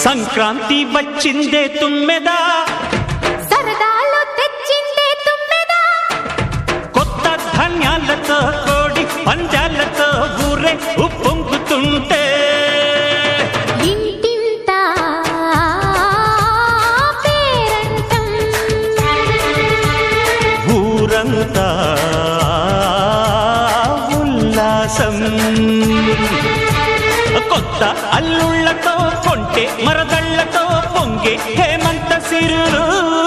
సంక్రాంతి వచ్చిందే తుమ్మెదా, సరదాలు తెచ్చిందే తుమ్మెదా, కొత్త ధాన్యాలతో కోడి పందాలతో ఊరే ఉప్పొంగుతుంటే ఇంటింటా పేరంటం, ఊరంతా ఉల్లాసం. కొత్త అల్లుళ్లతో కొంటే మరదళ్లతో పొంగే హేమంత సిరులు.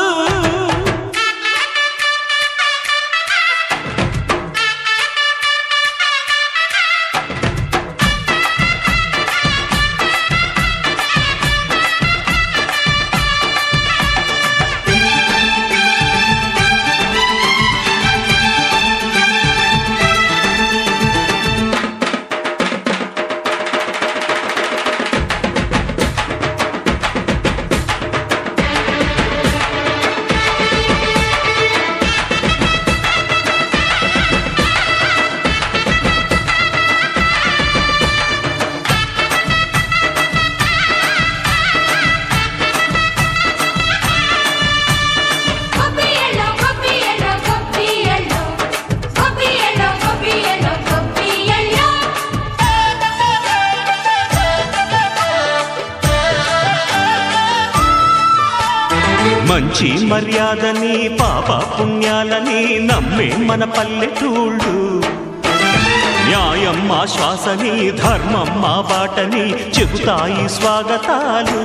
మంచి మర్యాదని పాప పుణ్యాలని నమ్మే మన పల్లెటూళ్ళు, న్యాయం మా శ్వాసని ధర్మం మా బాటని చెబుతాయి స్వాగతాలు.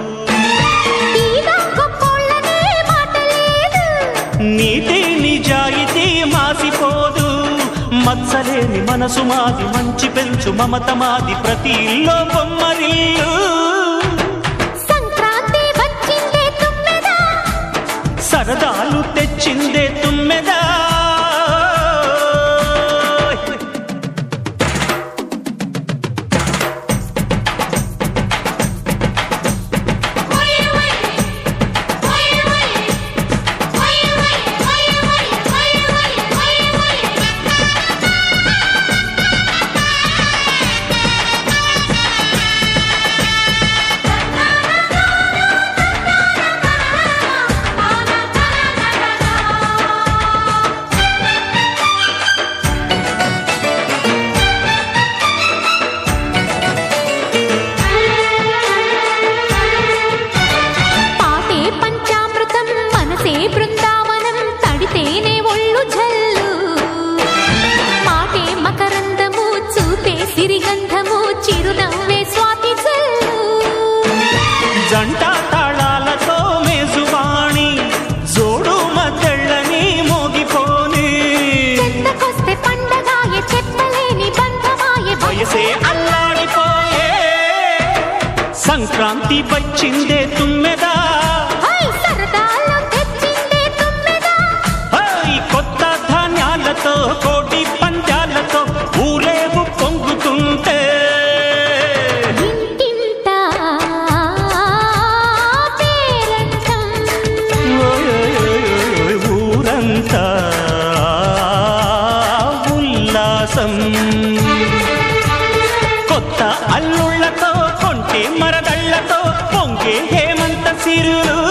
నీతి నిజాయితీ మాసిపోదు, మత్సలేని మనసు మాది, మంచి పెంచు మమత మాది, ప్రతి ఇల్లో బొమ్మరిల్లు. సరదాలు తెచ్చిందే తుమ్మెదా, బృందావనం తడితేనే ఒళ్ళు జల్లు, మాటే మకరందము చూపే సిరిగంధము, చిరునవ్వే స్వాతి జల్లు. జంట తాళాలతో మేజువాణి జోడు మద్దళ్ళని మోగిపోని, చెంతకొస్తే పండగాయే చెప్పలేని బంధమాయే, వయసే అల్లాడిపోయే. సంక్రాంతి వచ్చిందే తుమ్మెదా, కోటి పందాలతో ఊరేగు పొంగుతుంటే ఇంటింటా పేరంటం, ఊరంతా ఉల్లాసం. కొత్త అల్లుళ్లతో కొంటే మరదళ్లతో పొంగే హేమంత సిరులు.